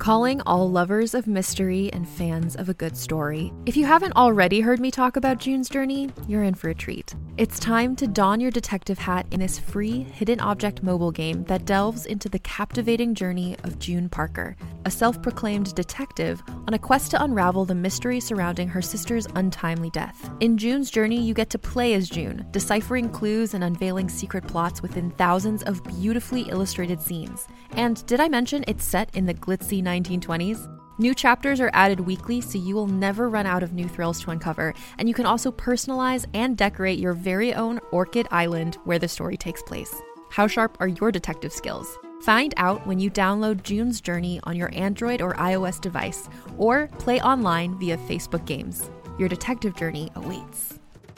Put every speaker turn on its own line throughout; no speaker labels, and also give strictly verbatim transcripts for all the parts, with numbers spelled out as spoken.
Calling all lovers of mystery and fans of a good story. If you haven't already heard me talk about June's Journey, you're in for a treat. It's time to don your detective hat in this free hidden object mobile game that delves into the captivating journey of June Parker, a self-proclaimed detective on a quest to unravel the mystery surrounding her sister's untimely death. In June's Journey, you get to play as June, deciphering clues and unveiling secret plots within thousands of beautifully illustrated scenes. And did I mention it's set in the glitzy nineteen twenties? New chapters are added weekly, so you will never run out of new thrills to uncover, and you can also personalize and decorate your very own Orchid Island where the story takes place. How sharp are your detective skills? Find out when you download June's Journey on your Android or iOS device, or play online via Facebook Games. Your detective journey awaits.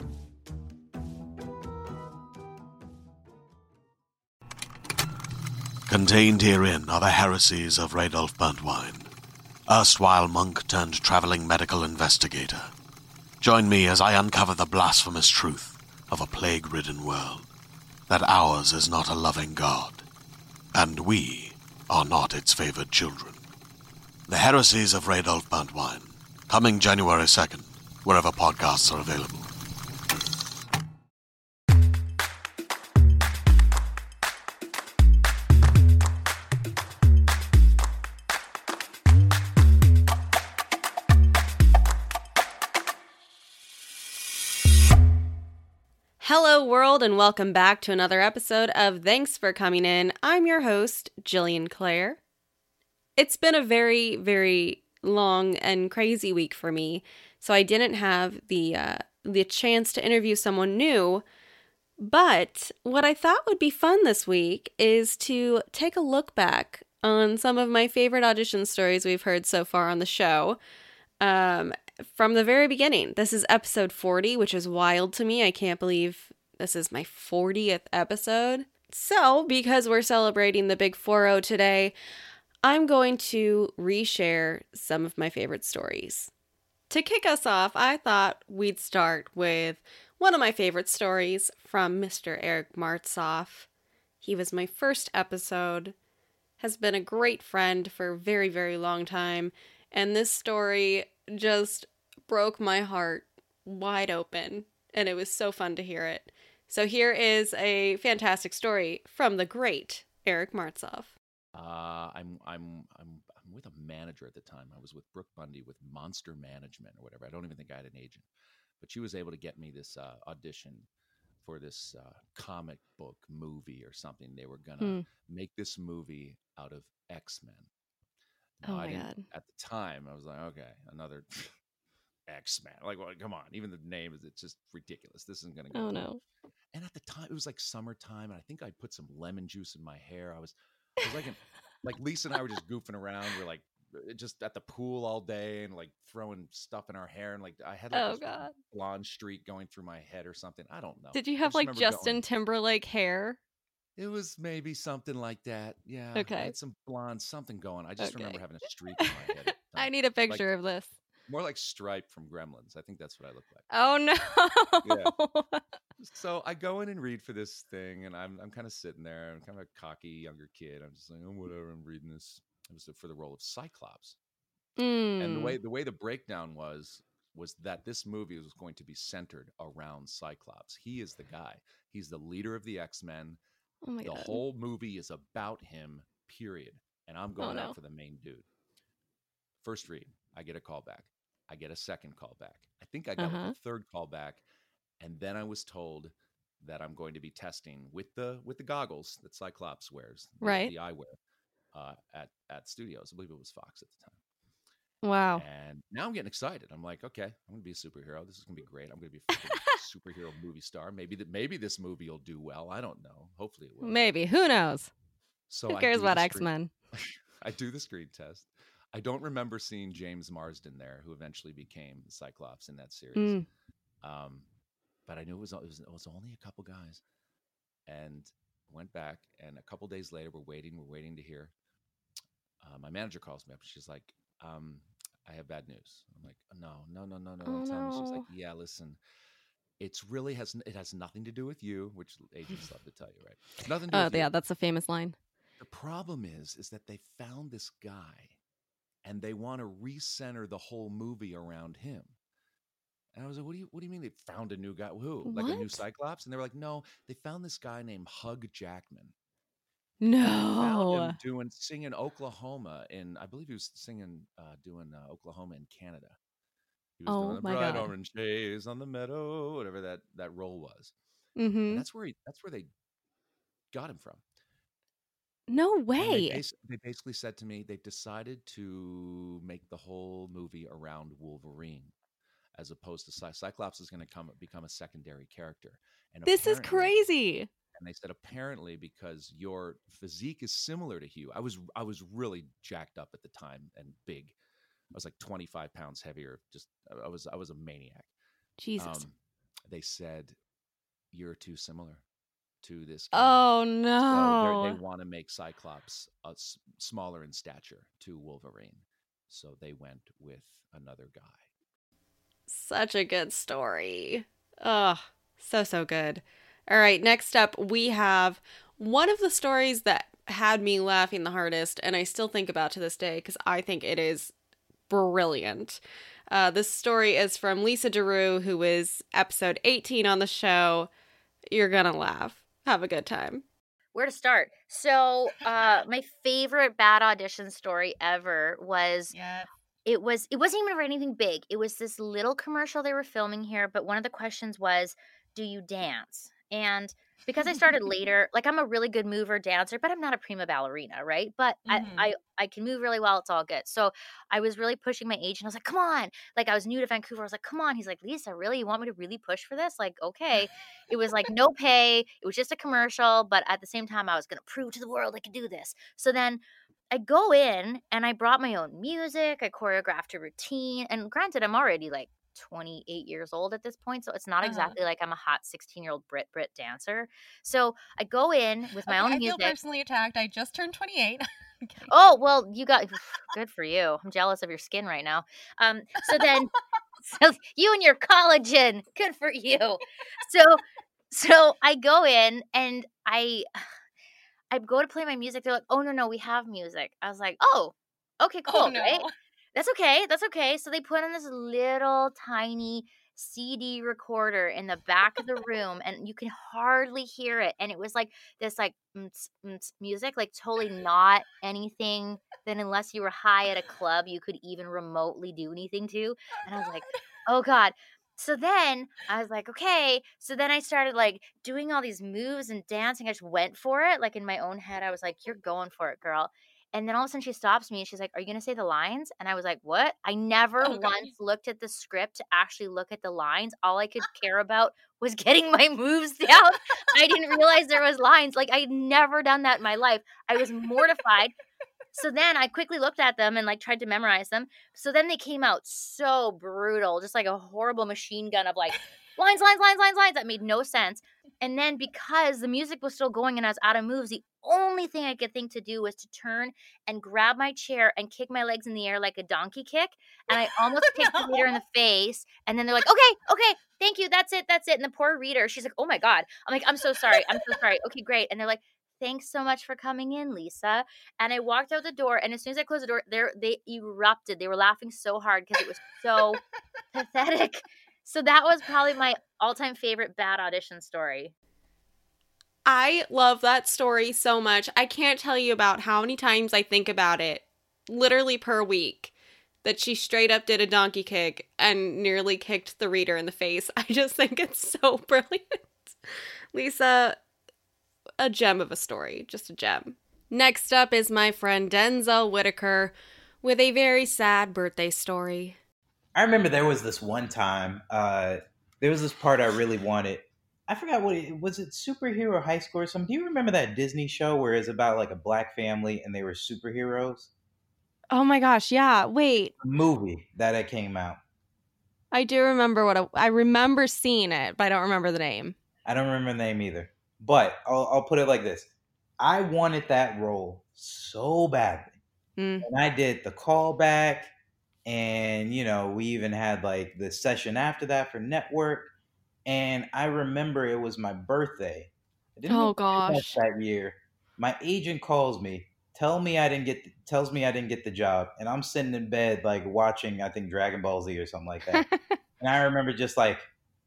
Contained herein are the heresies of Radolf Burntwine, erstwhile monk turned traveling medical investigator. Join me as I uncover the blasphemous truth of a plague-ridden world, that ours is not a loving God, and we are not its favored children. The heresies of Radolf Burntwine, coming January second, wherever podcasts are available.
Hello, world, and welcome back to another episode of Thanks for Coming In. I'm your host, Jillian Clare. It's been a very, very long and crazy week for me, so I didn't have the uh, the chance to interview someone new. But what I thought would be fun this week is to take a look back on some of my favorite audition stories we've heard so far on the show. Um, From the very beginning. This is episode forty, which is wild to me. I can't believe this is my fortieth episode. So, because we're celebrating the big four oh today, I'm going to reshare some of my favorite stories. To kick us off, I thought we'd start with one of my favorite stories from Mister Eric Martsolf. He was my first episode, has been a great friend for a very, very long time, and this story just broke my heart wide open, and it was so fun to hear it. So here is a fantastic story from the great Eric Martsolf.
Uh, I'm I'm I'm I'm with a manager at the time. I was with Brooke Bundy with Monster Management or whatever. I don't even think I had an agent, but she was able to get me this uh, audition for this uh, comic book movie or something. They were gonna
Hmm.
make this movie out of X-Men.
Oh
Now,
my
I didn't,
God.
at the time, I was like, okay, another X-Men. Like, well, come on. Even the name is, it's just ridiculous. This isn't going to go
Oh
well.
no.
And at the time, it was like summertime, and I think I put some lemon juice in my hair. I was, I was like, in, like Lisa and I were just goofing around. We're like, just at the pool all day and like throwing stuff in our hair. And like, I had like
Oh
this
God.
blonde streak going through my head or something. I don't know.
Did you
I
have
just
like
remember
Justin
going,
Timberlake hair?
it was maybe something like that. Yeah. I
Okay.
had some blonde something going. I just
Okay.
remember having a streak in my head. At the
I
time.
need a
Like,
picture of this.
more like Stripe from Gremlins. I think that's what I look like.
Oh no.
So I go in and read for this thing, and I'm I'm kind of sitting there. I'm kind of a cocky younger kid. I'm just like, oh, whatever. I'm reading this. It was for the role of Cyclops. And the way
mm.
the way the breakdown was was that this movie was going to be centered around Cyclops. He is the guy. He's the leader of the X-Men.
Oh my
The
God.
whole movie is about him, period. And I'm going
no.
out for the main dude. First read, I get a call back. I get a second call back. I think I got like
Uh-huh.
a third call back. And then I was told that I'm going to be testing with the with the goggles that Cyclops wears, the,
Right.
the eyewear, uh, at at studios. I believe it was Fox at the time.
Wow.
And now I'm getting excited. I'm like, okay, I'm going to be a superhero. This is going to be great. I'm going to be a freaking superhero movie star. Maybe that maybe this movie will do well. I don't know. Hopefully it will.
Maybe. Who knows?
So
Who
I
cares
do
about
the
X-Men?
screen- I do the screen test. I don't remember seeing James Marsden there, who eventually became Cyclops in that series.
Mm.
Um, but I knew it was, it was it was only a couple guys, and went back. And a couple days later, we're waiting. We're waiting to hear. Uh, my manager calls me up. She's like, um, "I have bad news." I'm like, "No, no, no, no, no."
Oh,
Don't tell me. She's like,
no.
"Yeah, listen, it's really has it has nothing to do with you," which agents love to tell you, right? Nothing to do
Oh
with you.
yeah, that's a famous line.
The problem is, is that they found this guy and they want to recenter the whole movie around him. And I was like, what do you what do you mean they found a new guy? Who? Like a new
What?
Cyclops? And they were like, no, they found this guy named Hugh Jackman. And they found
No.
him doing singing Oklahoma in, I believe he was singing uh, doing uh, Oklahoma in Canada. He was
Oh
doing the
my
bright
God.
orange days on the meadow, whatever that that role was.
Mm-hmm.
And that's where he that's where they got him from.
No
And they
way.
bas- they basically said to me they decided to make the whole movie around Wolverine, as opposed to Cy- Cyclops is going to come become a secondary character. And
This is
apparently,
crazy.
and they said apparently because your physique is similar to Hugh. I was I was really jacked up at the time and big. I was like twenty-five pounds heavier. Just I was I was a maniac.
Jesus.
Um, they said you're too similar to this guy.
Oh
So they're- they
no.
want to make Cyclops uh, s- smaller in stature to Wolverine. So they went with another guy.
Such a good story. Oh, so, so good. All right, next up, we have one of the stories that had me laughing the hardest, and I still think about to this day because I think it is brilliant. Uh, this story is from Lisa DeRue, who is episode eighteen on the show. You're going to laugh. Have a good time.
Where to start? So, uh, my favorite bad audition story ever was
Yeah.
it was it wasn't even for anything big. It was this little commercial they were filming here, but one of the questions was, "Do you dance?" And because I started later, like I'm a really good mover dancer, but I'm not a prima ballerina, right? But
Mhm.
I, I I can move really well. It's all good. So I was really pushing my age, and I was like, "Come on!" Like I was new to Vancouver. I was like, "Come on!" He's like, "Lisa, really? You want me to really push for this?" Like, okay. It was like no pay. It was just a commercial, but at the same time, I was gonna prove to the world I could do this. So then I go in and I brought my own music. I choreographed a routine. And granted, I'm already like twenty-eight years old at this point. So it's not
Uh-huh.
exactly like I'm a hot sixteen year old Brit Brit dancer. So I go in with my
Okay,
own
I feel
music.
personally attacked. I just turned twenty-eight. I'm kidding.
Oh, well, you got good for you. I'm jealous of your skin right now. Um, so then, so you and your collagen, good for you. So, so I go in and I, I go to play my music. They're like, "Oh no, no, we have music." I was like, "Oh, okay, cool,
Oh no.
right? That's okay. That's okay." So they put in this little tiny C D recorder in the back of the room, and you can hardly hear it. And it was like this, like mm-ts, mm-ts music, like totally not anything that unless you were high at a club, you could even remotely do anything to. And I was like, "Oh God." So then I was like, okay. So then I started like doing all these moves and dancing. I just went for it. Like in my own head, I was like, "You're going for it, girl." And then all of a sudden she stops me and she's like, "Are you going to say the lines?" And I was like, "What?" I never
Oh, God.
once looked at the script to actually look at the lines. All I could care about was getting my moves down. I didn't realize there was lines. Like I'd never done that in my life. I was mortified. So then I quickly looked at them and like tried to memorize them. So then they came out so brutal, just like a horrible machine gun of like lines, lines, lines, lines, lines that made no sense. And then because the music was still going and I was out of moves, the only thing I could think to do was to turn and grab my chair and kick my legs in the air like a donkey kick. And I almost kicked the reader in the face. And then they're like, "Okay, okay, thank you. That's it. That's it." And the poor reader, she's like, "Oh my God." I'm like, "I'm so sorry. I'm so sorry." "Okay, great." And they're like, "Thanks so much for coming in, Lisa." And I walked out the door, and as soon as I closed the door, they they erupted. They were laughing so hard because it was so pathetic. So that was probably my all-time favorite bad audition story.
I love that story so much. I can't tell you about how many times I think about it, literally per week, that she straight up did a donkey kick and nearly kicked the reader in the face. I just think it's so brilliant. Lisa, a gem of a story, just a gem. Next up is my friend Denzel Whitaker with a very sad birthday story.
I remember there was this one time, uh, there was this part I really wanted. I forgot what it was. It Superhero High School or something? Do you remember that Disney show where it's about like a black family and they were superheroes?
Oh my gosh, yeah. Wait,
A movie that it came out.
I do remember what a, I remember seeing it, but I don't remember the name.
I don't remember the name either. But I'll, I'll put it like this. I wanted that role so badly.
Mm.
And I did the callback. And, you know, we even had like the session after that for network. And I remember it was my birthday. I didn't
Oh
really do much
gosh.
that year. My agent calls me. tell me I didn't get tells me I didn't get the job, and I'm sitting in bed like watching I think Dragon Ball Z or something like that, and I remember just like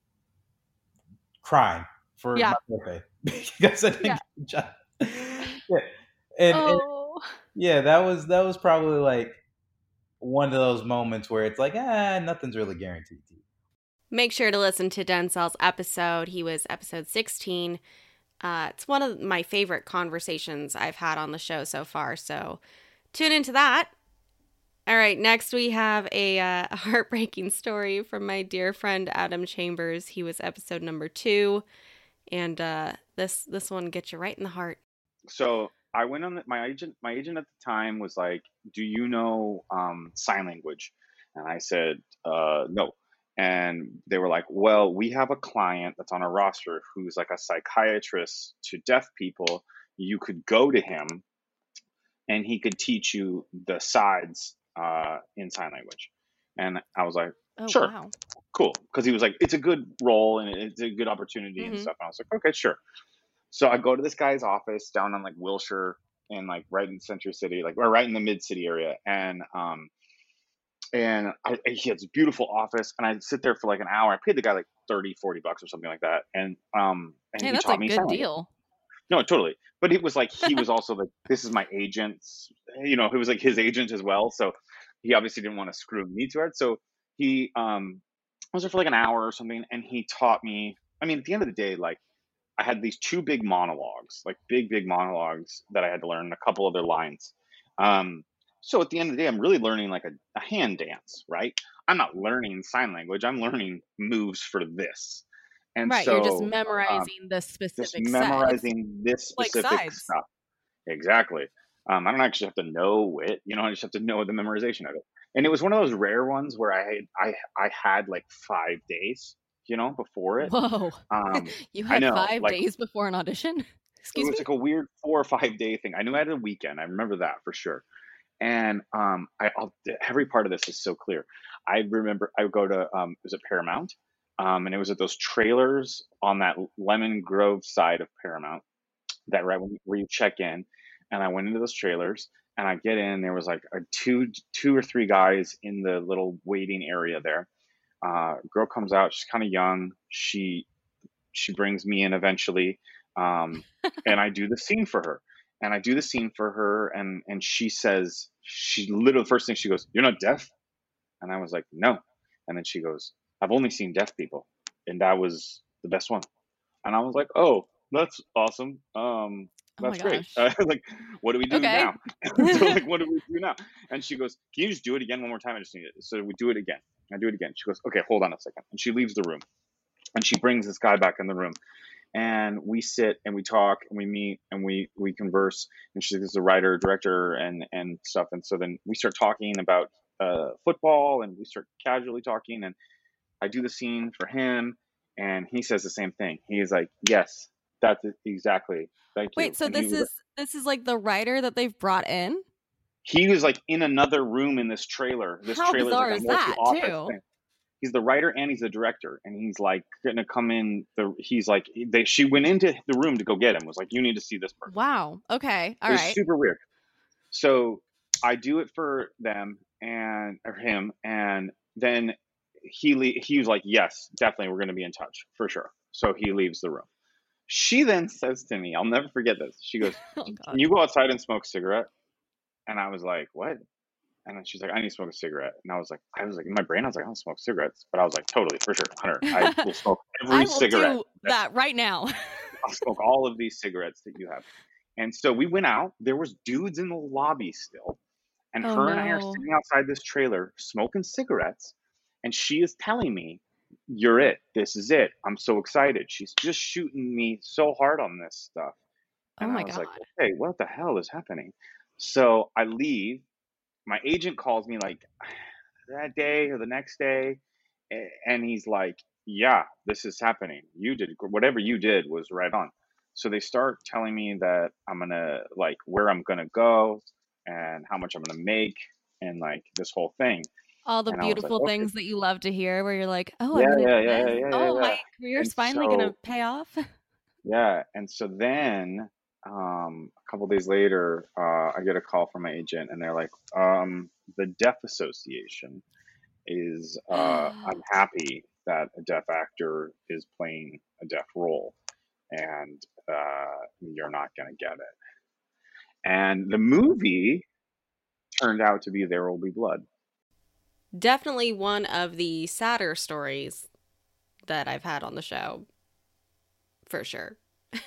crying for
Yeah.
my birthday because I didn't
Yeah.
get the job. Yeah. And, and
Oh.
yeah, that was that was probably like one of those moments where it's like, ah, nothing's really guaranteed to you.
Make sure to listen to Denzel's episode. He was episode sixteen. Uh, it's one of my favorite conversations I've had on the show so far, so tune into that. All right, next we have a, uh, a heartbreaking story from my dear friend Adam Chambers. He was episode number two, and uh, this this one gets you right in the heart.
So I went on the, my agent. My agent at the time was like, "Do you know um, sign language?" And I said, uh, "No." And they were like, "Well, we have a client that's on our roster who's like a psychiatrist to deaf people. You could go to him, and he could teach you the sides uh, in sign language." And I was like,
Oh,
"Sure,
wow.
cool," because he was like, "It's a good role and it's a good opportunity and
Mhm.
stuff." And I was like, "Okay, sure." So I go to this guy's office down on like Wilshire and like right in Center City, like or right in the mid city area, and um, and I, he has a beautiful office, and I sit there for like an hour. I paid the guy like thirty, forty bucks or something like that, and um, and
Hey,
he
that's a
taught me
good
sign language.
deal.
No, totally. But it was like he was also like, this is my agent's, you know, it was like his agent as well. So he obviously didn't want to screw me to it. So he um I was there for like an hour or something, and he taught me. I mean, at the end of the day, like I had these two big monologues, like big, big monologues that I had to learn, a couple other lines. Um, so at the end of the day, I'm really learning like a, a hand dance, right? I'm not learning sign language. I'm learning moves for this. And
Right,
so
you're just
um,
memorizing the
just
specific sides.
memorizing this
Like
specific
sides.
stuff. Exactly. Um, I don't actually have to know it, you know, I just have to know the memorization of it. And it was one of those rare ones where I had, I, I had like five days, you know, before it.
Whoa.
Um,
You
I
had
know,
five
like
days before an audition?
it
Excuse
was
me?
like a weird four or five day thing. I knew I had a weekend. I remember that for sure. And um, I I'll, every part of this is so clear. I remember I would go to um, it was at Paramount, um, and it was at those trailers on that Lemon Grove side of Paramount. That right when where you check in, and I went into those trailers, and I get in. There was like a two two or three guys in the little waiting area there. Uh, girl comes out. She's kind of young. She she brings me in eventually, um, and I do the scene for her. And I do the scene for her, and and she says, she literally first thing she goes, "You're not deaf?" And I was like, "No." And then she goes, "I've only seen deaf people, and that was the best one." And I was like, "Oh, that's awesome. Um,
Oh my
that's great.
gosh.
Uh, like, what do we do
Okay.
now?" So like, what do we do now? And she goes, "Can you just do it again one more time? I just need it." So we do it again. I do it again. She goes, "Okay, hold on a second." And she leaves the room, and she brings this guy back in the room, and we sit and we talk and we meet and we we converse. And she's a writer, director, and and stuff. And so then we start talking about uh, football, and we start casually talking. And I do the scene for him, and he says the same thing. He is like, "Yes, that's it, exactly. Thank you."
Wait, so
And he
this
was
is this is like the writer that they've brought in?
he was like in another room in this trailer. This
How
trailer is
bizarre
like a
is that,
multi-office
too?
thing. He's the writer and he's the director, and he's like gonna come in. The he's like they. She went into the room to go get him. Was like, "You need to see this person."
Wow. Okay. All
It was
right.
super weird. So I do it for them and or him, and then he le- he was like, "Yes, definitely, we're gonna be in touch for sure." So he leaves the room. She then says to me, I'll never forget this. She goes,
Oh
"Can
god.
you go outside and smoke a cigarette?" And I was like, "What?" And then she's like, "I need to smoke a cigarette." And I was like, I was like, in my brain, I was like, "I don't smoke cigarettes." But I was like, totally, for sure, one hundred. I will smoke every
I will
cigarette.
do that right now.
I'll smoke all of these cigarettes that you have. And so we went out. There was dudes in the lobby still. And
Oh
her and I are
no.
sitting outside this trailer smoking cigarettes. And she is telling me, "You're it. This is it. I'm so excited." She's just shooting me so hard on this stuff.
Oh
And I
my
was
god.
like, "Okay, what the hell is happening?" So I leave. My agent calls me like that day or the next day, a- and he's like, "Yeah, this is happening. You did whatever you did was right on." So they start telling me that I'm gonna like where I'm gonna go and how much I'm gonna make and like this whole thing.
All the
And I was like,
beautiful
"Okay,
things that you love to hear where you're like, "Oh, I'm
yeah,
gonna
yeah,
do
yeah,
this.
yeah, yeah,
Oh,
yeah."
my career's
And
finally gonna
so
pay off."
yeah, and so then um, a couple days later, uh, I get a call from my agent, and they're like, um, "The Deaf Association is uh, unhappy that a deaf actor is playing a deaf role, and uh, you're not going to get it." And the movie turned out to be There Will Be Blood.
Definitely one of the sadder stories that I've had on the show, for sure.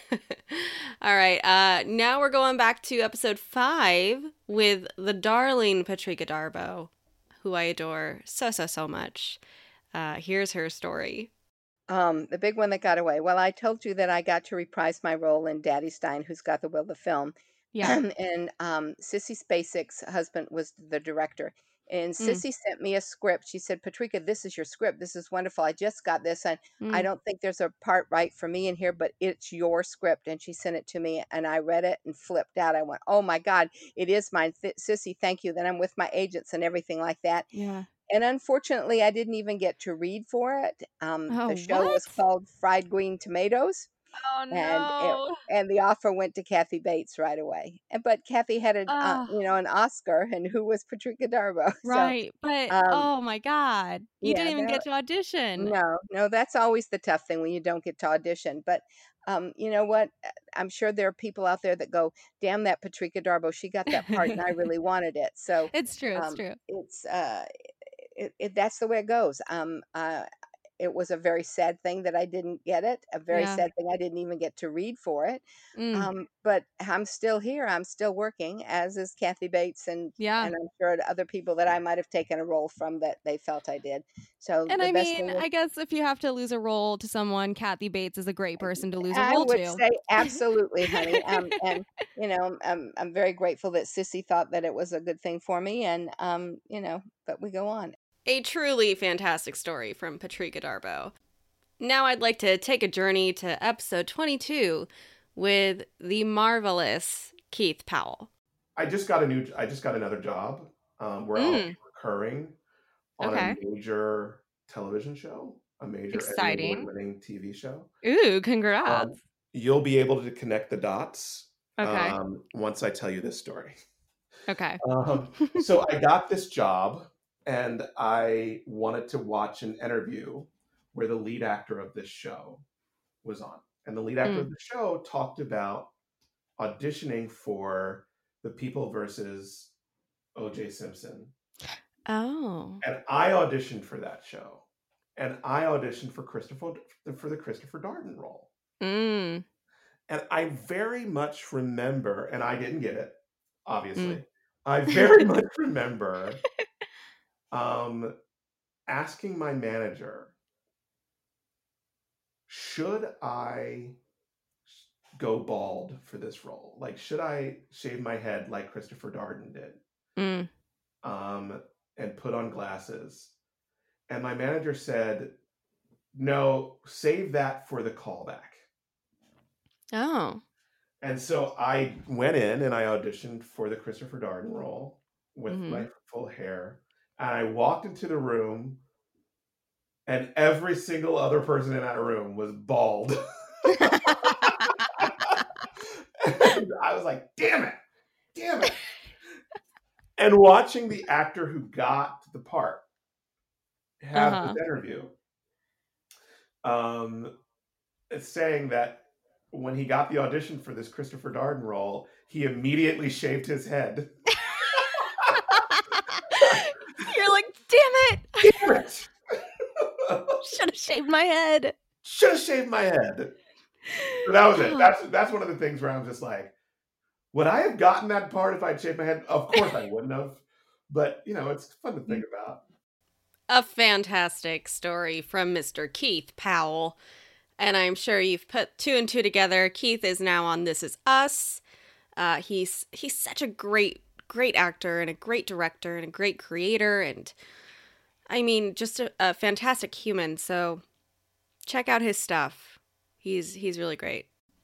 All right, uh, now we're going back to episode five with the darling Patrika Darbo, who I adore so, so, so much. Uh, here's her story.
Um, the big one that got away. Well, I told you that I got to reprise my role in Daddy Stein, Who's Got the Will, the film.
Yeah.
And um, Sissy Spacek's husband was the director. And
Mm.
Sissy sent me a script. She said, Patrika, this is your script. This is wonderful. I just got this. And I
Mm.
don't think there's a part right for me in here, but it's your script. And she sent it to me, and I read it and flipped out. I went, oh my God, it is mine. Th- Sissy, thank you. Then I'm with my agents and everything like that.
Yeah.
And unfortunately, I didn't even get to read for it. Um,
Oh,
the show was
what?
called Fried Green Tomatoes,
Oh,
and it,
no.
and the offer went to Kathy Bates right away. And but Kathy had a uh,
Oh,
you know an Oscar, and who was Patrika Darbo? So
right. But,
um,
oh my God. You
yeah,
didn't even
that
get to audition.
no, no, that's always the tough thing when you don't get to audition. But um, you know what? Uh, I'm sure there are people out there that go, "Damn that Patrika Darbo, she got that part, and I really wanted it." So
It's true. It's
um,
true.
it's uh, it, it, that's the way it goes. Um, uh, it was a very sad thing that I didn't get it. A very
Yeah.
sad thing I didn't even get to read for it.
Mm.
Um, but I'm still here. I'm still working, as is Kathy Bates, and
Yeah.
and I'm sure other people that I might have taken a role from that they felt I did. So
And
the
I
best
mean,
thing is,
I guess if you have to lose a role to someone, Kathy Bates is a great person to lose a
I
role
would
to.
say absolutely, honey. Um, and you know, I'm I'm very grateful that Sissy thought that it was a good thing for me, and um, you know, but we go on.
A truly fantastic story from Patrika Darbo. Now I'd like to take a journey to episode twenty-two with the marvelous Keith Powell.
I just got a new. I just got another job um, where I'll be
Mm,
recurring on
okay.
a major television show, a major Emmy
Exciting.
award-winning T V show.
Ooh,
Um,
congrats.
you'll be able to connect the dots
Okay.
um, once I tell you this story.
Okay.
Um, so I got this job, and I wanted to watch an interview where the lead actor of this show was on. And the lead actor
Mm.
of the show talked about auditioning for The People versus O J Simpson.
Oh.
And I auditioned for that show. And I auditioned for Christopher for the Christopher Darden role.
Mm.
And I very much remember, and I didn't get it, obviously.
Mm.
I very much remember um, asking my manager, should I go bald for this role? Like, should I shave my head like Christopher Darden did
Mm.
um, and put on glasses? And my manager said, no, save that for the callback.
Oh.
And so I went in and I auditioned for the Christopher Darden role with
Mhm.
my full hair. And I walked into the room, and every single other person in that room was bald. And I was like, damn it, damn it. And watching the actor who got the part have
Uh-huh.
this interview, um, it's saying that when he got the audition for this Christopher Darden role, he immediately shaved his head.
You're like, damn it.
Damn it!
Should have shaved my head.
Should have shaved my head. So that was it. That's that's one of the things where I'm just like, would I have gotten that part if I'd shaved my head? Of course I wouldn't have. But, you know, it's fun to think about.
A fantastic story from Mister Keith Powell. And I'm sure you've put two and two together. Keith is now on This Is Us. Uh, he's he's such a great, great actor and a great director and a great creator. And I mean, just a, a fantastic human. So check out his stuff. He's he's really great.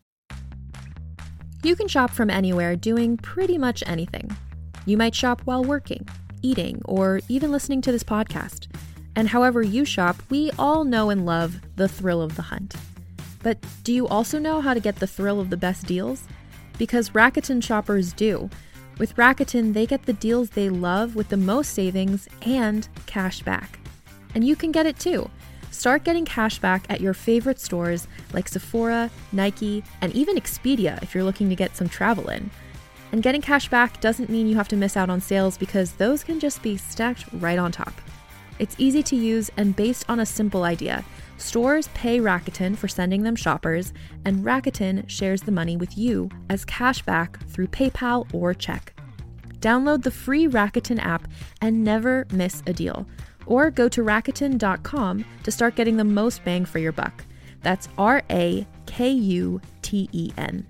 You can shop from anywhere doing pretty much anything. You might shop while working, eating, or even listening to this podcast. And however you shop, we all know and love the thrill of the hunt. But do you also know how to get the thrill of the best deals? because Rakuten shoppers do. With Rakuten, they get the deals they love with the most savings and cash back. And you can get it too. Start getting cash back at your favorite stores like Sephora, Nike, and even Expedia if you're looking to get some travel in. And getting cash back doesn't mean you have to miss out on sales because those can just be stacked right on top. It's easy to use and based on a simple idea. Stores pay Rakuten for sending them shoppers, and Rakuten shares the money with you as cash back through PayPal or check. Download the free Rakuten app and never miss a deal. Or go to Rakuten dot com to start getting the most bang for your buck. That's R A K U T E N.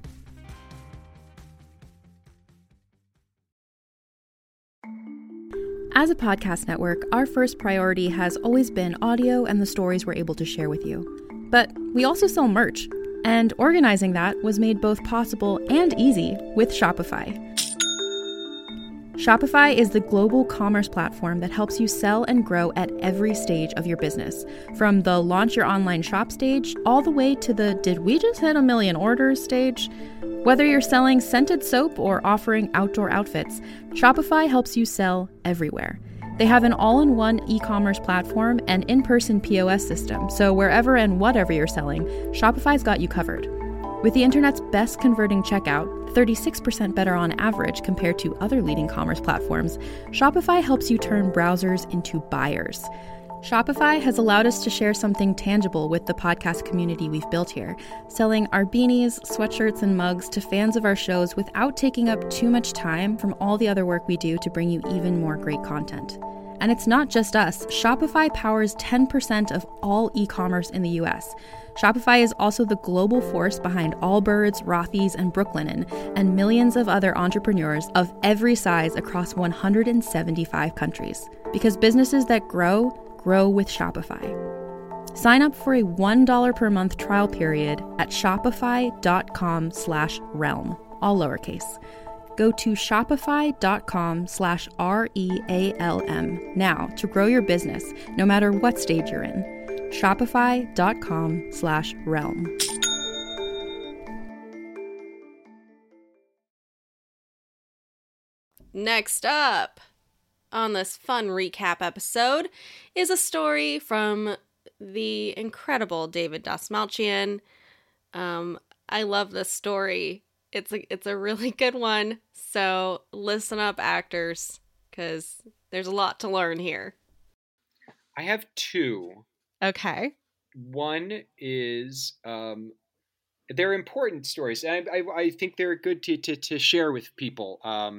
As a podcast network, our first priority has always been audio and the stories we're able to share with you. But we also sell merch, and organizing that was made both possible and easy with Shopify. Shopify is the global commerce platform that helps you sell and grow at every stage of your business, from the launch your online shop stage all the way to the did we just hit a million orders stage. Whether you're selling scented soap or offering outdoor outfits, Shopify helps you sell everywhere. They have an all-in-one e-commerce platform and in-person P O S system, so wherever and whatever you're selling, Shopify's got you covered. With the internet's best converting checkout, thirty-six percent better on average compared to other leading commerce platforms, Shopify helps you turn browsers into buyers. Shopify has allowed us to share something tangible with the podcast community we've built here, selling our beanies, sweatshirts, and mugs to fans of our shows without taking up too much time from all the other work we do to bring you even more great content. And it's not just us. Shopify powers ten percent of all e-commerce in the U S. Shopify is also the global force behind Allbirds, Rothy's, and Brooklinen, and millions of other entrepreneurs of every size across one hundred seventy-five countries. Because businesses that grow, grow with Shopify. Sign up for a one dollar per month trial period at shopify.com slash realm, all lowercase. Go to shopify.com slash R-E-A-L-M now to grow your business, no matter what stage you're in. Shopify.com slash realm.
Next up on this fun recap episode is a story from the incredible David Dastmalchian. Um, I love this story. It's a, it's a really good one. So listen up, actors, because there's a lot to learn here.
I have two.
Okay.
One is um, they're important stories. I, I, I think they're good to, to, to share with people. Um,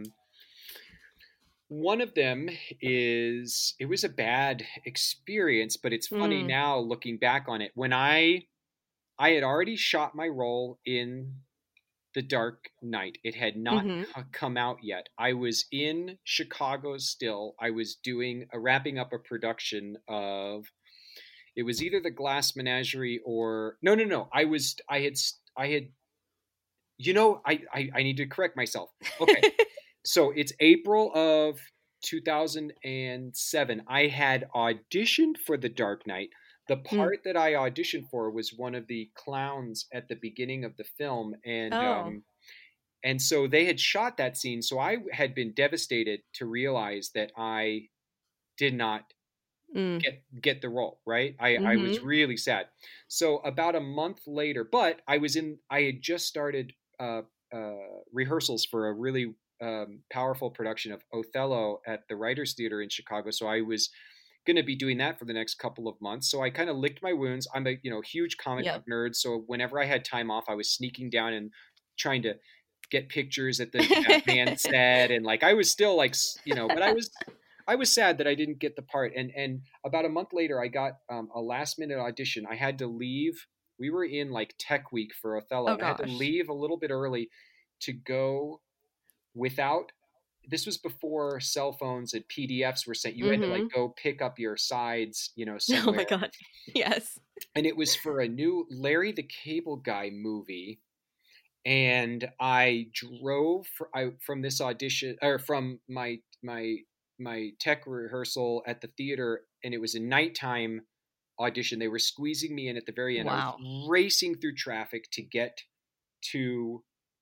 one of them is, it was a bad experience, but it's funny
Mm.
now looking back on it. When I, I had already shot my role in The Dark Knight. It had not
Mhm.
c- come out yet. I was in Chicago still. I was doing a wrapping up a production of, it was either The Glass Menagerie or no, no, no. I was, I had, I had, you know, I, I, I need to correct myself. Okay. So it's April of two thousand seven. I had auditioned for The Dark Knight. The part that I auditioned for was one of the clowns at the beginning of the film. And,
Oh.
um, and so they had shot that scene. So I had been devastated to realize that I did not
Mm.
get get the role, right? I, I was
Mhm.
really sad. So about a month later, but I was in, I had just started uh, uh, rehearsals for a really um, powerful production of Othello at the Writers Theater in Chicago. So I was going to be doing that for the next couple of months. So I kind of licked my wounds. I'm a you know huge comic
Yep.
book nerd. So whenever I had time off, I was sneaking down and trying to get pictures at the Batman set. And like, I was still like, s- you know, but I was, I was sad that I didn't get the part. And, and about a month later, I got um, a last minute audition. I had to leave. We were in like tech week for Othello.
Oh,
and I had to
gosh.
leave a little bit early to go without, this was before cell phones and P D Fs were sent. You had to like
Mhm.
go pick up your sides, you know,
Oh
somewhere.
my God. Yes.
And it was for a new Larry the Cable Guy movie. And I drove for, I, from this audition or from my my my tech rehearsal at the theater, and it was a nighttime audition. They were squeezing me in at the very end.
Wow.
I was racing through traffic to get to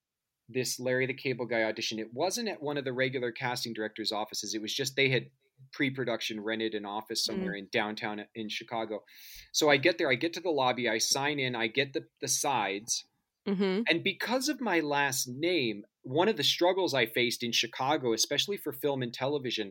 this Larry the Cable Guy audition. It wasn't at one of the regular casting directors' offices. It was just they had pre-production rented an office somewhere
Mm.
in downtown in Chicago. So I get there, I get to the lobby, I sign in, I get the, the sides.
Mm-hmm.
And because of my last name, one of the struggles I faced in Chicago, especially for film and television,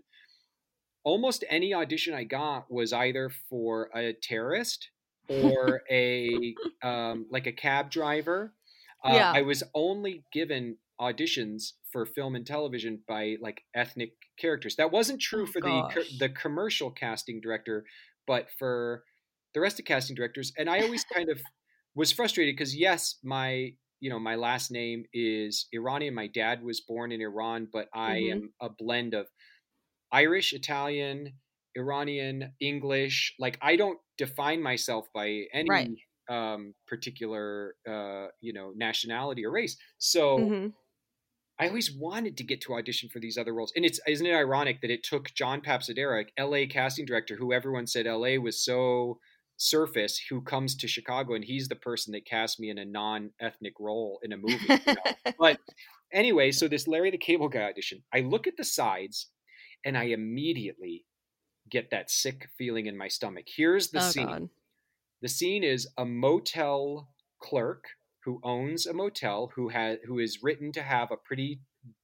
almost any audition I got was either for a terrorist or a um, like a cab driver. Uh,
Yeah.
I was only given auditions for film and television by like ethnic characters. That wasn't true
Oh,
for the co-
gosh.
the commercial casting director, but for the rest of casting directors. And I always kind of was frustrated because yes, my you know my last name is Iranian. My dad was born in Iran, but I
Mhm.
am a blend of Irish, Italian, Iranian, English. Like I don't define myself by any
Right.
um, particular, uh, you know, nationality or race. So
Mm-hmm.
I always wanted to get to audition for these other roles. And it's, isn't it ironic that it took John Papsadera, L A casting director, who everyone said L A was so surface, who comes to Chicago, and he's the person that cast me in a non-ethnic role in a movie. You know? But anyway, so this Larry the Cable Guy audition, I look at the sides and I immediately get that sick feeling in my stomach. Here's the
Oh,
scene.
God.
The scene is a motel clerk who owns a motel who has who is written to have a pretty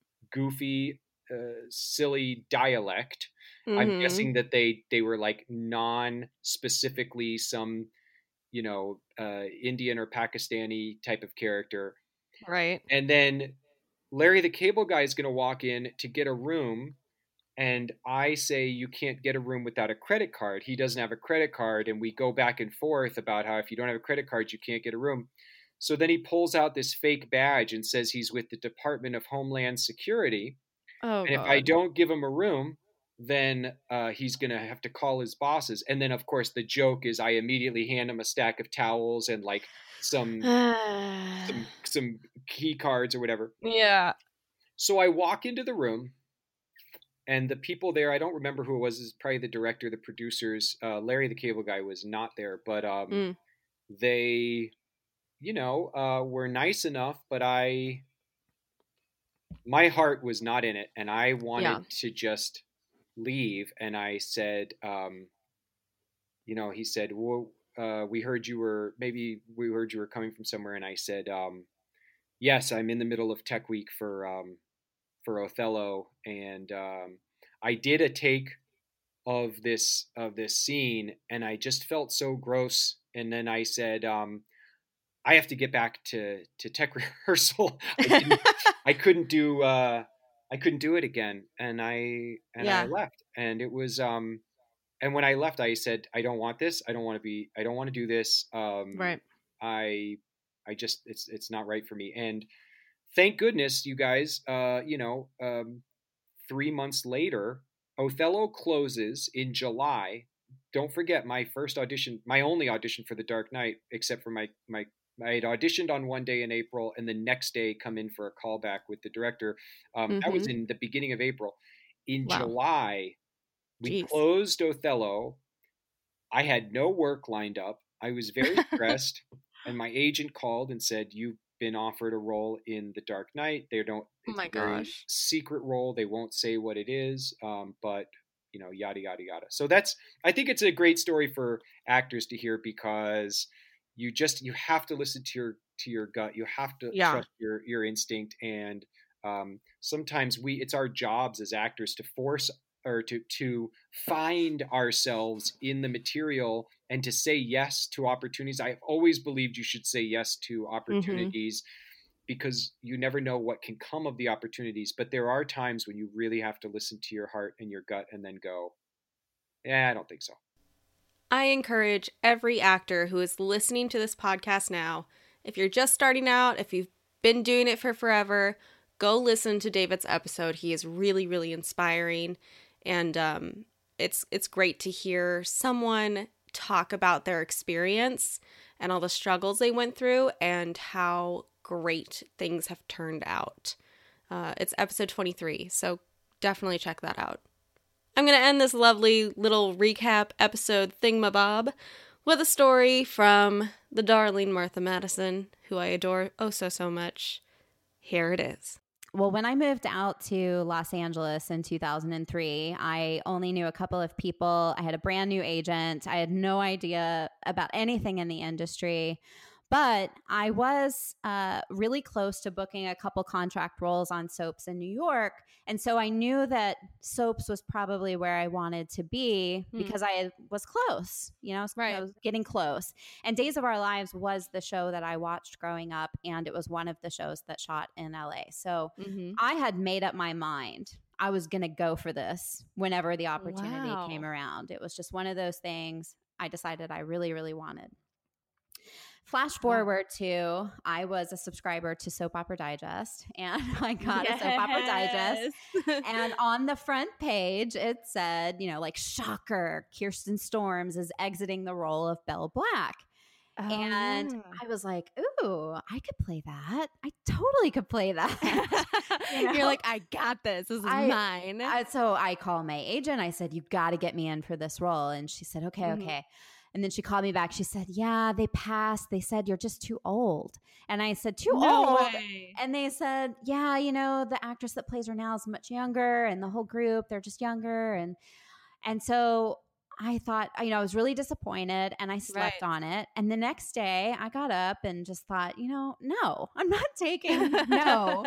goofy, uh, silly dialect. I'm
Mhm.
guessing that they they were like non-specifically some, you know, uh, Indian or Pakistani type of character.
Right.
And then Larry the Cable Guy is going to walk in to get a room. And I say, you can't get a room without a credit card. He doesn't have a credit card. And we go back and forth about how if you don't have a credit card, you can't get a room. So then he pulls out this fake badge and says he's with the Department of Homeland Security.
Oh,
And if I
God.
don't give him a room, then uh, he's going to have to call his bosses. And then, of course, the joke is I immediately hand him a stack of towels and like some some, some key cards or whatever.
Yeah.
So I walk into the room. And the people there, I don't remember who it was. Is probably the director, the producers. Uh, Larry the Cable Guy was not there, but um,
Mm.
they, you know, uh, were nice enough. But I, my heart was not in it, and I wanted
Yeah.
to just leave. And I said, um, you know, he said, "Well, uh, we heard you were maybe we heard you were coming from somewhere," and I said, um, "Yes, I'm in the middle of Tech Week for." Um, for Othello, and um, I did a take of this of this scene, and I just felt so gross. And then I said, um, "I have to get back to to tech rehearsal. I, didn't, I couldn't do uh, I couldn't do it again." And I and I
Yeah.
left. And it was um, and when I left, I said, "I don't want this. I don't want to be. I don't want to do this. Um,
Right.
I I just it's it's not right for me." And thank goodness, you guys, uh, you know, um, three months later, Othello closes in July. Don't forget my first audition, my only audition for The Dark Knight, except for my, my, I had auditioned on one day in April and the next day come in for a callback with the director. Um,
Mm-hmm.
That was in the beginning of April. In
Wow.
July, we
Jeez.
closed Othello. I had no work lined up. I was very stressed. And my agent called and said, "You've been offered a role in The Dark Knight. They don't,
Oh
it's
my
a very
gosh.
secret role. They won't say what it is. Um, but you know, yada, yada, yada." So that's, I think it's a great story for actors to hear because you just, you have to listen to your, to your gut. You have to
Yeah.
trust your, your instinct. And um, sometimes we, it's our jobs as actors to force or to, to find ourselves in the material and to say yes to opportunities. I've always believed you should say yes to opportunities because you never know what can come of the opportunities. But there are times when you really have to listen to your heart and your gut and then go, "Yeah, I don't think so."
I encourage every actor who is listening to this podcast now, if you're just starting out, if you've been doing it for forever, go listen to David's episode. He is really, really inspiring. And um, it's it's great to hear someone talk about their experience and all the struggles they went through and how great things have turned out. Uh, it's episode twenty-three, so definitely check that out. I'm going to end this lovely little recap episode thingamabob with a story from the darling Martha Madison, who I adore oh so, so much. Here it is.
Well, when I moved out to Los Angeles in two thousand three, I only knew a couple of people. I had a brand new agent. I had no idea about anything in the industry. But I was uh, really close to booking a couple contract roles on soaps in New York. And so I knew that soaps was probably where I wanted to be
Hmm.
because I was close, you know,
Right.
I was getting close. And Days of Our Lives was the show that I watched growing up. And it was one of the shows that shot in L A. So
Mhm.
I had made up my mind. I was going to go for this whenever the opportunity
Wow.
came around. It was just one of those things I decided I really, really wanted. Flash forward to I was a subscriber to Soap Opera Digest, and I got a Soap Opera Digest.
Yes.
And on the front page, it said, you know, like, shocker, Kirsten Storms is exiting the role of Belle Black.
Oh,
And
yeah.
I was like, ooh, I could play that. I totally could play that. You know?
You're like, I got this. This is
I-
mine.
I, so I call my agent. I said, you got to get me in for this role. And she said, okay,
Mhm.
okay. And then she called me back. She said, yeah, they passed. They said, you're just too old. And I said, too
no
old?
way.
And they said, yeah, you know, the actress that plays her now is much younger, and the whole group, they're just younger. And, and so I thought, you know, I was really disappointed, and I slept
Right.
on it. And the next day I got up and just thought, you know, no, I'm not taking no.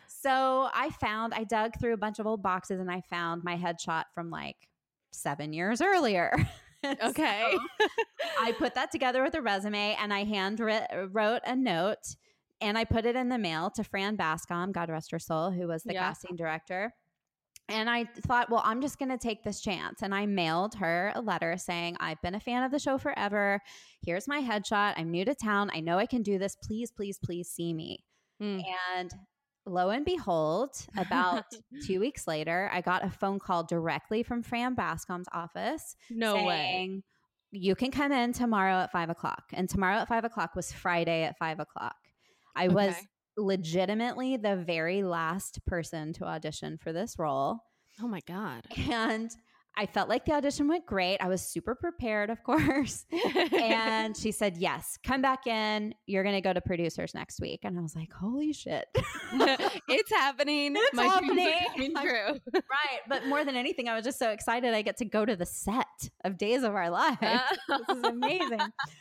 So I found, I dug through a bunch of old boxes, and I found my headshot from like seven years earlier.
Okay.
So I put that together with a resume, and I hand writ- wrote a note, and I put it in the mail to Fran Bascom, God rest her soul, who was the
Yeah.
casting director. And I thought, well, I'm just going to take this chance. And I mailed her a letter saying, I've been a fan of the show forever. Here's my headshot. I'm new to town. I know I can do this. Please, please, please see me.
Mm.
And lo and behold, about two weeks later, I got a phone call directly from Fran Bascom's office
No way.
saying, you can come in tomorrow at five o'clock. And tomorrow at five o'clock was Friday at five o'clock. I was
Okay.
legitimately the very last person to audition for this role.
Oh my God.
And I felt like the audition went great. I was super prepared, of course. And she said, yes, come back in. You're going to go to producers next week. And I was like, holy shit.
It's happening.
It's
My dreams are
happening.
coming
I'm-
true.
Right. But more than anything, I was just so excited I get to go to the set of Days of Our Lives. This is amazing.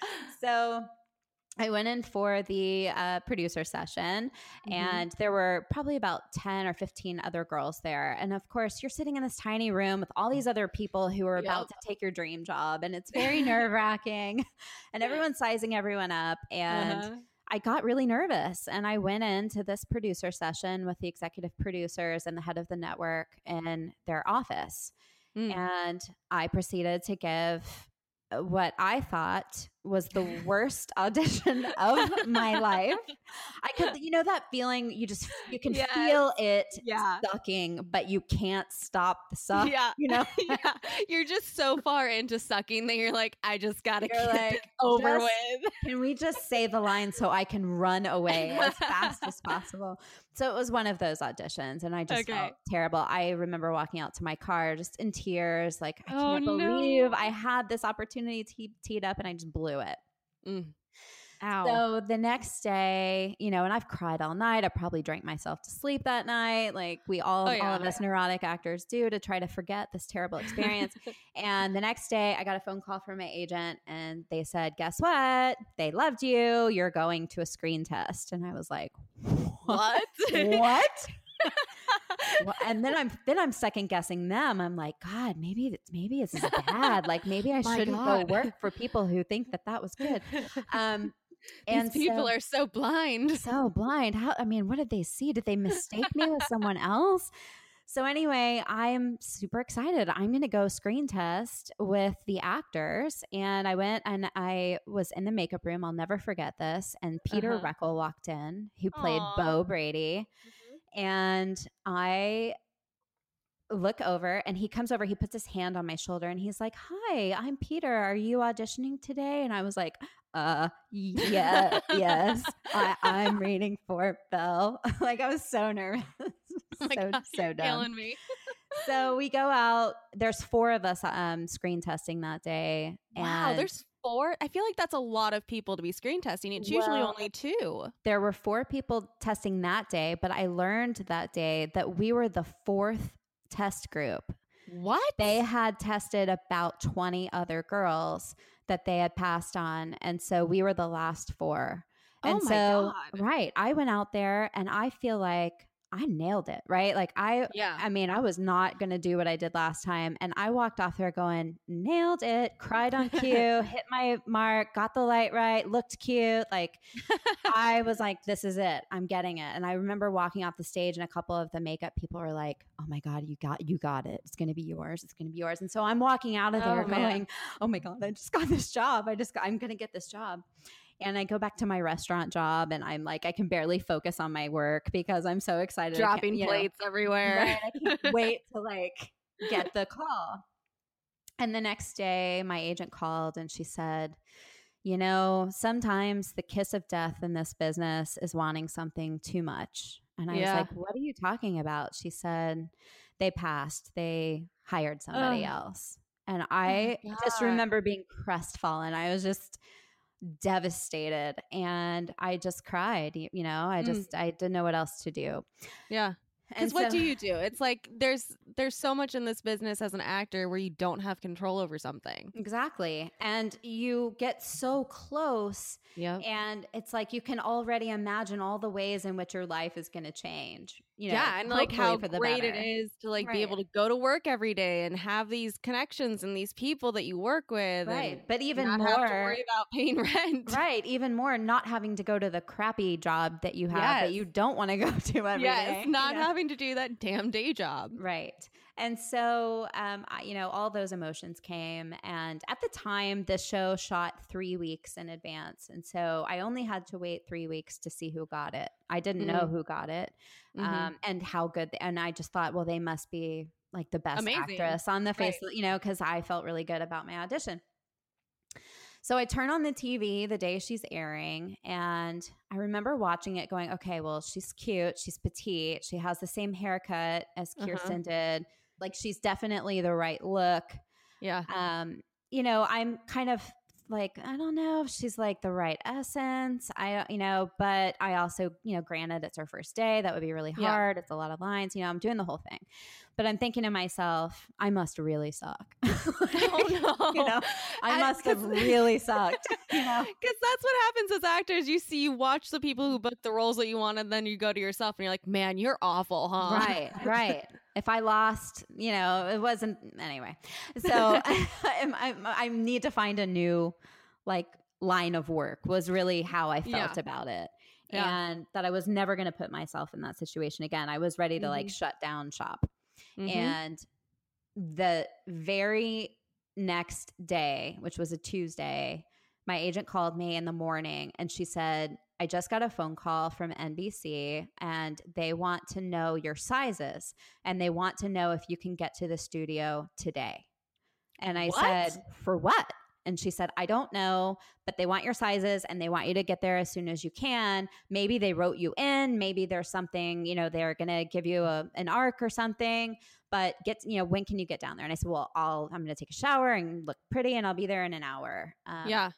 So I went in for the uh, producer session,
Mhm.
and there were probably about ten or fifteen other girls there. And of course, you're sitting in this tiny room with all these other people who are about to take your dream job, and it's very nerve wracking, and everyone's sizing everyone up. And
Uh-huh.
I got really nervous, and I went into this producer session with the executive producers and the head of the network in their office.
Mm.
And I proceeded to give what I thought was the worst audition of my life. I could, you know, that feeling you just, you can
Yes.
feel it
Yeah.
sucking, but you can't stop the suck.
Yeah.
You know,
Yeah. You're just so far into sucking that you're like, I just got to
You're
get
like,
it over
just-
with.
can we just say the line so I can run away as fast as possible? So it was one of those auditions, and I just
Okay.
felt terrible. I remember walking out to my car just in tears, like, I
Oh,
can't
no.
believe I had this opportunity te- teed up and I just blew it.
Mm. Ow.
So the next day, you know, and I've cried all night. I probably drank myself to sleep that night, like we all,
Oh, yeah.
all of us neurotic actors do, to try to forget this terrible experience. And the next day, I got a phone call from my agent, and they said, "Guess what? They loved you. You're going to a screen test." And I was like,
What?
"What?" Well, and then I'm then I'm second guessing them. I'm like, God, maybe it's maybe it's bad. Like maybe I
My
shouldn't
God.
go work for people who think that that was good. Um, and
These people
so-
are so blind.
so blind. How? I mean, what did they see? Did they mistake me with someone else? So anyway, I'm super excited. I'm going to go screen test with the actors. And I went and I was in the makeup room. I'll never forget this. And Peter
Uh-huh.
Reckel walked in, who played
Aw.
Bo Brady. And I look over, and he comes over, he puts his hand on my shoulder, and he's like, "Hi, I'm Peter. Are you auditioning today?" And I was like, uh, yeah, yes, I, I'm reading for Belle. Like I was so nervous.
Oh my
so,
gosh,
so
you're
dumb.
killing me.
So we go out. There's four of us um, screen testing that day.
Wow,
and
there's four? I feel like that's a lot of people to be screen testing. It's usually
Well,
only two.
There were four people testing that day, but I learned that day that we were the fourth test group.
What?
They had tested about twenty other girls that they had passed on. And so we were the last four. And
Oh my
so,
God.
right, I went out there and I feel like I nailed it, right? Like I,
Yeah.
I mean, I was not going to do what I did last time. And I walked off there going, nailed it, cried on cue, hit my mark, got the light right, looked cute. Like I was like, this is it. I'm getting it. And I remember walking off the stage and a couple of the makeup people were like, oh my God, you got, you got it. It's going to be yours. It's going to be yours. And so I'm walking out of there
Oh, man.
going, oh my God, I just got this job. I just got, I'm going to get this job. And I go back to my restaurant job and I'm like, I can barely focus on my work because I'm so excited. I can't-
Dropping
you know,
plates everywhere.
right? I can't wait to like get the call. And the next day, my agent called and she said, you know, sometimes the kiss of death in this business is wanting something too much. And I
Yeah.
was like, what are you talking about? She said, they passed, they hired somebody
Ugh.
else. And I
Oh my
just
God.
remember being crestfallen. I was just devastated and I just cried. You, you know, I
Mm.
just, I didn't know what else to do.
Yeah. Because
And
what
so-
do you do? It's like there's there's so much in this business as an actor where you don't have control over something.
Exactly. And you get so close
Yep.
and it's like you can already imagine all the ways in which your life is going to change. You know,
Yeah, and like
hopefully
how
for the
great it
better.
is to like be
Right.
able to go to work every day and have these connections and these people that you work with,
Right.
and
But even
not
more,
have to worry about paying rent.
right. Even more not having to go to the crappy job that you have that
Yes.
you don't want to go to every day.
Yes,
you
not
know?
having to do that damn day job.
Right. And so, um, I, you know, all those emotions came. And at the time, the show shot three weeks in advance. And so I only had to wait three weeks to see who got it. I didn't know
Mhm.
who got it
Mhm.
um, and how good. And I just thought, well, they must be like the best
Amazing.
actress on the face, you know, because I felt really good about my audition. So I turn on the T V the day she's airing, and I remember watching it going, okay, well, she's cute. She's petite. She has the same haircut as
Uh-huh.
Kirsten did. Like, she's definitely the right look.
Yeah.
Um, you know, I'm kind of like, I don't know if she's like the right essence. I don't, you know, but I also, you know, granted it's her first day. That would be really
Yeah.
hard. It's a lot of lines. You know, I'm doing the whole thing. But I'm thinking to myself, I must really suck.
Oh no.
You know, I
I-
must have
'cause-
really sucked. You know?
Because that's what happens as actors. You see, you watch the people who book the roles that you want, and then you go to yourself and you're like, man, you're awful, huh?
Right, right. If I lost, you know, it wasn't anyway. So I, I, I need to find a new like line of work was really how I felt
Yeah.
about it.
Yeah.
And that I was never going to put myself in that situation again. I was ready to like
Mhm.
shut down shop.
Mhm.
And the very next day, which was a Tuesday, my agent called me in the morning and she said, I just got a phone call from N B C and they want to know your sizes and they want to know if you can get to the studio today. And I
What?
said, for what? And she said, I don't know, but they want your sizes and they want you to get there as soon as you can. Maybe they wrote you in. Maybe there's something, you know, they're going to give you a, an arc or something, but get, you know, when can you get down there? And I said, well, I'll, I'm going to take a shower and look pretty and I'll be there in an hour. Um,
Yeah.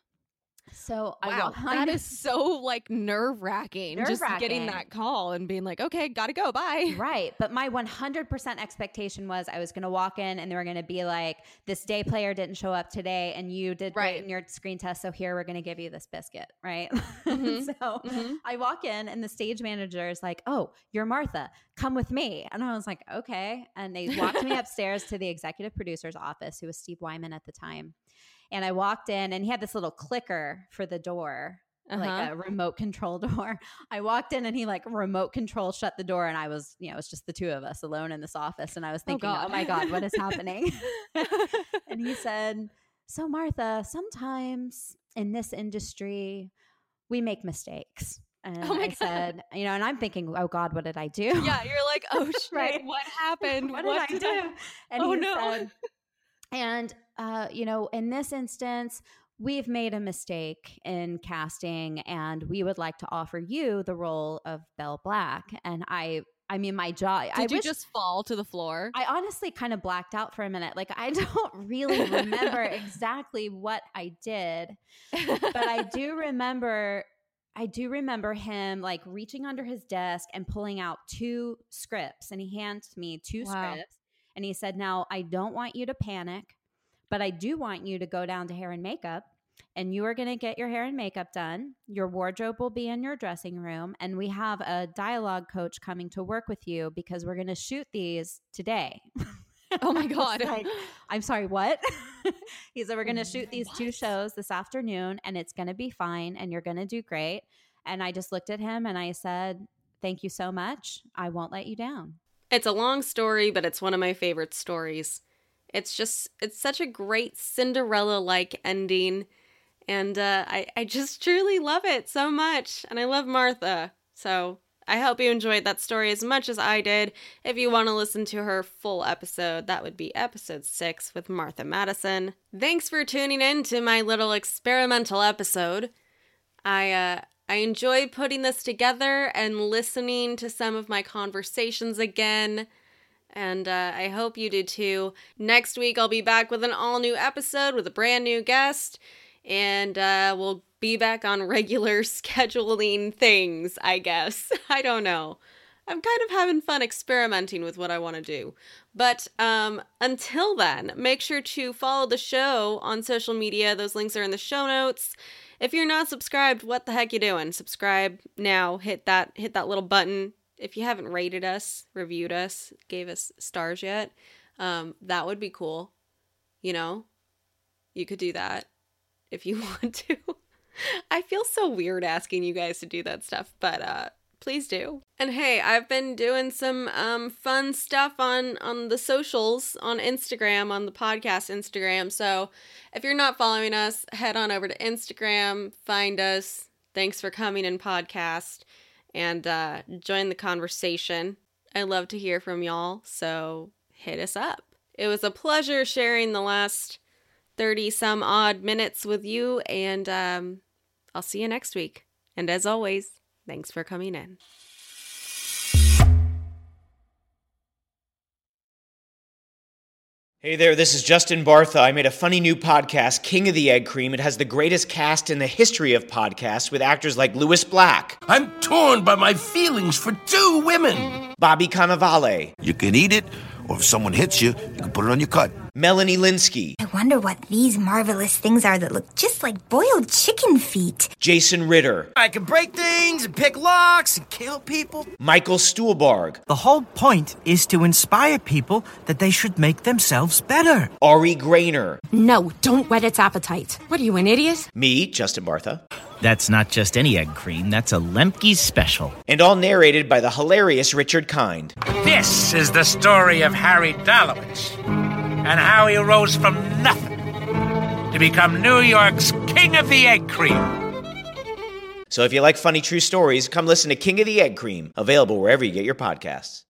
So I
Wow.
wa-
That is so like nerve wracking. Just getting
Nerve-wracking.
that call and being like, okay, gotta go. Bye.
Right. But my one hundred percent expectation was I was going to walk in and they were going to be like, this day player didn't show up today and you did great
Right.
in your screen test. So here we're going to give you this biscuit. Right.
Mhm.
so
Mhm.
I walk in and the stage manager is like, oh, you're Martha. Come with me. And I was like, okay. And they walked me upstairs to the executive producer's office, who was Steve Wyman at the time. And I walked in and he had this little clicker for the door. Like
Uh-huh.
a remote control door. I walked in and he like remote control shut the door and I was, you know, it was just the two of us alone in this office. And I was
Oh,
thinking, oh,
God.
my God, what is happening? And he said, so Martha, sometimes in this industry, we make mistakes. And
Oh, my
I
God.
said, you know, and I'm thinking, oh God, what did I do?
Yeah, you're like, oh shit,
Right.
what happened?
What did I do? And
Oh,
he
no.
said, and, uh, you know, in this instance, we've made a mistake in casting and we would like to offer you the role of Belle Black. And I, I mean, my jaw.
Did
I
you
wish,
just fall to the floor?
I honestly kind of blacked out for a minute. Like, I don't really remember exactly what I did, but I do remember, I do remember him like reaching under his desk and pulling out two scripts, and he handed me two
Wow.
scripts, and he said, "Now, I don't want you to panic, but I do want you to go down to hair and makeup. And you are going to get your hair and makeup done. Your wardrobe will be in your dressing room. And we have a dialogue coach coming to work with you because we're going to shoot these today."
Oh my
I was
God.
like, I'm sorry, what? He said, we're going to shoot these two
What?
shows this afternoon and it's going to be fine and you're going to do great. And I just looked at him and I said, thank you so much. I won't let you down.
It's a long story, but it's one of my favorite stories. It's just, it's such a great Cinderella-like ending. And uh, I, I just truly love it so much. And I love Martha. So I hope you enjoyed that story as much as I did. If you want to listen to her full episode, that would be episode six with Martha Madison. Thanks for tuning in to my little experimental episode. I, uh, I enjoyed putting this together and listening to some of my conversations again. And uh, I hope you did too. Next week, I'll be back with an all-new episode with a brand new guest. And uh, we'll be back on regular scheduling things, I guess. I don't know. I'm kind of having fun experimenting with what I want to do. But um, until then, make sure to follow the show on social media. Those links are in the show notes. If you're not subscribed, what the heck you doing? Subscribe now. Hit that, hit that little button. If you haven't rated us, reviewed us, gave us stars yet, um, that would be cool. You know, you could do that. If you want to. I feel so weird asking you guys to do that stuff, but uh, please do. And hey, I've been doing some um, fun stuff on, on the socials, on Instagram, on the podcast Instagram. So if you're not following us, head on over to Instagram, find us. Thanks for coming in podcast, and uh, join the conversation. I love to hear from y'all, so hit us up. It was a pleasure sharing the last thirty some odd minutes with you, and um, I'll see you next week. And as always, thanks for coming in.
Hey there, this is Justin Bartha. I made a funny new podcast, King of the Egg Cream. It has the greatest cast in the history of podcasts with actors like Louis Black.
I'm torn by my feelings for two women.
Bobby Cannavale.
You can eat it, or if someone hits you, you can put it on your cut.
Melanie Linsky.
I wonder what these marvelous things are that look just like boiled chicken feet.
Jason Ritter.
I can break things and pick locks and kill people.
Michael Stuhlbarg.
The whole point is to inspire people that they should make themselves better.
Ari Grainer.
No, don't whet its appetite. What are you, an idiot?
Me, Justin Bartha.
That's not just any egg cream, that's a Lemke's special.
And all narrated by the hilarious Richard Kind.
This is the story of Harry Dalowitz and how he rose from nothing to become New York's King of the Egg Cream.
So if you like funny true stories, come listen to King of the Egg Cream, available wherever you get your podcasts.